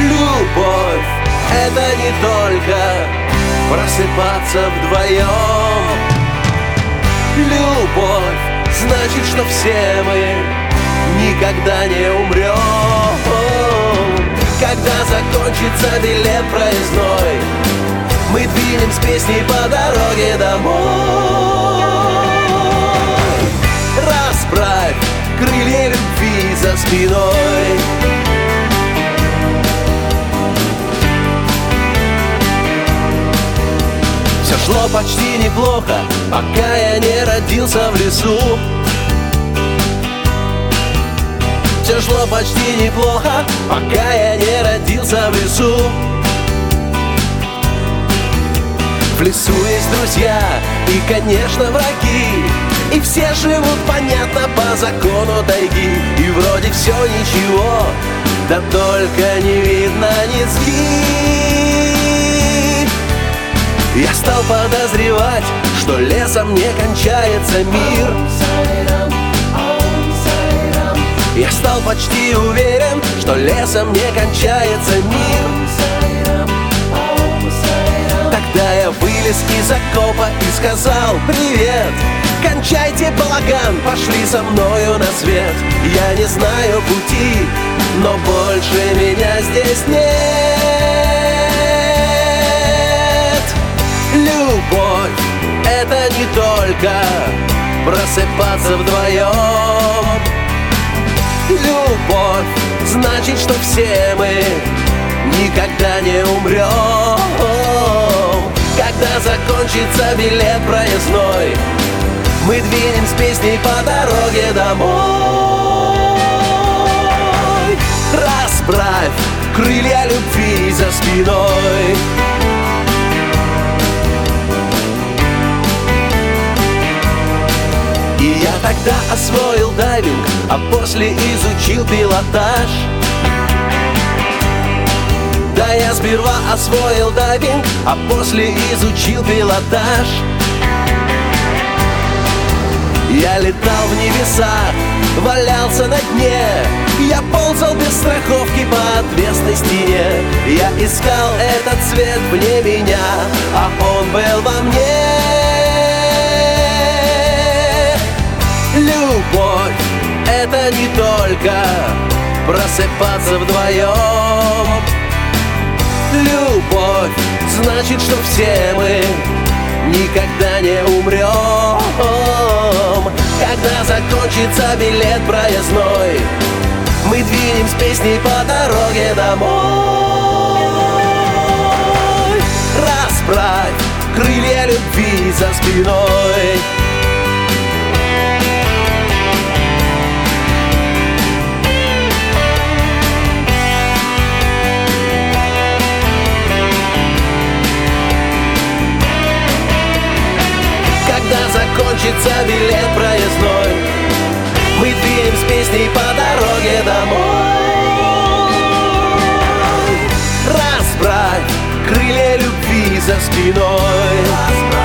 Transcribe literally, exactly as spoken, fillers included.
Любовь — это не только просыпаться вдвоем. Любовь — значит, что все мы никогда не умрем. Когда закончится билет проездной, мы двинем с песней по дороге домой. Расправь крылья любви за спиной. Все шло почти неплохо, пока я не родился в лесу. Все шло почти неплохо, пока я не родился в лесу. В лесу есть друзья и, конечно, враги, и все живут, понятно, по закону тайги. И вроде все ничего, да только не видно низги. Я стал подозревать, что лесом не кончается мир. Я стал почти уверен, что лесом не кончается мир. Тогда я вылез из окопа и сказал: привет, кончайте балаган, пошли со мною на свет. Я не знаю пути, но больше меня здесь нет. Любовь — это не только просыпаться вдвоем. Любовь — значит, что все мы никогда не умрем. Когда закончится билет проездной, мы двинем с песней по дороге домой. Расправь крылья любви за спиной. И я тогда освоил дайвинг, а после изучил пилотаж. Да, я сперва освоил дайвинг, а после изучил пилотаж. Я летал в небесах, валялся на дне. Я ползал без страховки по отвесной стене. Я искал этот свет вне меня, а он был во мне. Любовь — это не только просыпаться вдвоем. Любовь — значит, что все мы никогда не умрем. Когда закончится билет проездной, мы двинем с песней по дороге домой. Расправь крылья любви за спиной. Когда закончится билет проездной, мы двинем с песней по дороге домой. Расправь крылья любви за спиной.